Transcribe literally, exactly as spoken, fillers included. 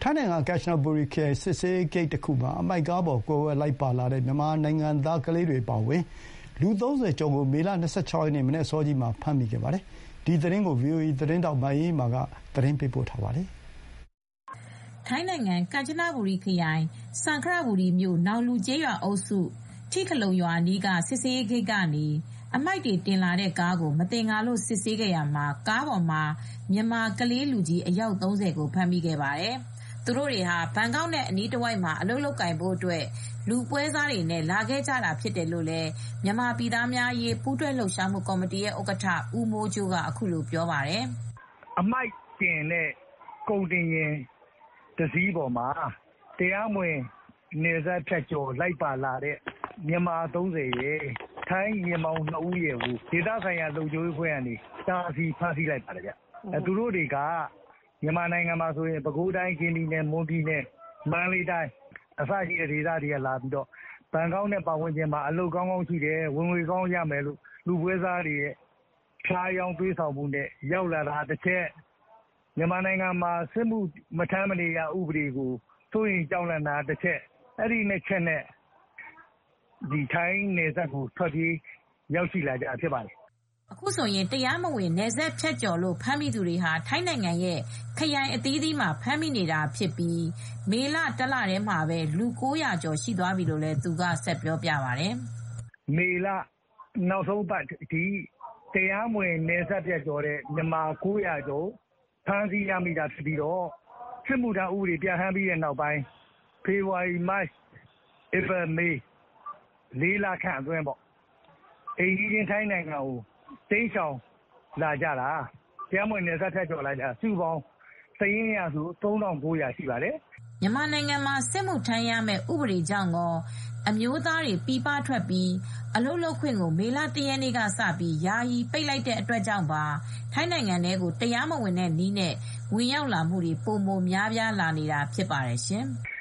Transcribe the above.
ထိုင်းနိုင်ငံကမ်ချနဘူရီခရိုင်စစ်ဆေးရေးဂိတ်တစ်ခုမှာအမိုက်ကားပေါ်ကွယ်ဝဲလိုက်ပါလာတဲ့မြန်မာနိုင်ငံသားကလေးတွေအပါအဝင်လူသုံးဆယ်ကျော်ကိုမေလ၂၆ရက်နေ့မနက်အစောကြီးမှာဖမ်းမိခဲ့ပါတယ်။ဒီသတင်းကို ဗွီအိုအေသတင်းထောက်မအေးအေးမာကသတင်းပေးပို့ထားပါတယ်။ထိုင်းနိုင်ငံကမ်ချနဘူရီခရိုင်စံခရဘူရီမြို့နောင်လူကျေးရွာအုပ်စုထိခလုံရွာအနီးကစစ်ဆေးရေးဂိတ်ကနေအမိုက်တွေတင်လာတဲ့ကားကိုမသင်္ကာလို့စစ်ဆေးခဲ့ရမှာကားပေါ်မှာမြန်မာကလေးလူကြီးအယောက်သုံးဆယ်ကိုဖမ်းမိခဲ့ပါတယ်။သူတို့တွေဟာဘန်ကောက်နဲ့အနီးတစ်ဝိုက်မှာအလုပ်လုပ်ကိုင်ဖို့အတွက်လူပွဲစားတွေနဲ့လာခဲ့ကြတာဖြစ်တယ်လို့လည်းမြန်မာပြည်သားများအရေးပူးတွဲလှုပ်ရှားမှုကော်မတီရဲ့ဥက္ကဋ္ဌဦးမိုးကျိုးကအခုလိုပြောပါတယ်။အမိုက်တင်တဲ့ကုန်တင်ယာဉ်တစ်စီးပေါ်မှာတရားမဝင်နယ်စပ်ဖြတ်ကျော်လိုက်ပါလာတဲ့မြန်မာသုံးဆယ်ရဲ့ထိုင်းမြန်မာနှစ်ဦးရဲ့ကိုဒေသဆိုင်ရာလုံခြုံရေးအဖွဲ့ကနေတားဆီးဖမ်းဆီးလိုက်ပါတယ်ဗျ။အဲသူတို့တွေကမြန်မာနိုင်ငံမှာဆိုရင်ပဲခူးတိုင်းကင်းပြည်နယ်မွန်ပြည်နယ်မန္တလေးတိုင်းအစရှိတဲ့ဒေသတွေကလာပြီးတော့ဘန်ကောက်နဲ့ပတ်ဝန်းကျင်မှာအလုပ်ကောင်းကောင်းရှိတယ်ဝင်ငွေကောင်းရမယ်လို့လူပွဲစားတွေရဲ့ဖျားယောင်းသွေးဆောင်မှုနဲ့ရောက်လာတာတစ်ချက်မြန်မာနိုင်ငံမှာစစ်မှုမထမ်းမနေရဥပဒေကိုစိုးရင်ကြောက်လန့်တာတစ်ချက်အဲ့ဒီနှစ်ချက်နဲ့ဒီထိုင်းနယ်စပ်ကိုထွက်ပြေးရောက်ရှိလာကြဖြစ်ပါတယ်အခုဆိုရင်တရားမဝင်နယ်စပ်ဖြတ်ကျော်လို့ဖမ်းမိသူတွေဟာထိုင်းနိုင်ငံရဲ့ခရိုင်အသီးသီးမှာဖမ်းမိနေတာဖြစ်ပြီးမေလတလထဲမှာပဲလူကိုးရာကျော်ရှိသွားပြီလို့လည်းသူကဆက်ပြောပြပါတယ်မေလနောက်ဆုံးပတ်ဒီတရားမဝင်နယ်စပ်ဖြတ်ကျော်တဲ့မြန်မာကိုးရာကျော်ဖမ်းဆီးရမိတာဖြစ်ပြီးတော့စစ်မှုထမ်းဥပဒေပြဋ္ဌာန်းပြီးတဲ့နောက်ပိုင်းဖေဖော်ဝါရီမတ်ဧပြီမေလေးလခန့်အတွင်းပေါ့အိမ်ကြီးချင်းထိုင်းနိုင်ငံကိုတိမ်းရှောင်လာကြတာတရားမဝင်နယ်စပ်ဖြတ်ကျော်လာကြစုပေါင်းစရင်းရဆိုသုံးထောင်ကိုးရာရှိပါတယ်မြန်မာနိုင်ငံမှာစစ်မှုထမ်းရမယ့်ဥပဒေကြောင့်ကောအမျိုးသားတွေပြည်ပထွက်ပြီးအလုပ်လုပ်ခွင့်ကိုမေလတရက်နေ့ကစပြီးယာယီပိတ်လိုက်တဲ့အတွက်ကြောင့်ပါထိုင်းနိုင်ငံထဲကိုတရားမဝင်တဲ့နည်းနဲ့ဝင်ရောက်လာမှုတွေပုံမများပြားလာနေတာဖြစ်ပါတယ်ရှင်။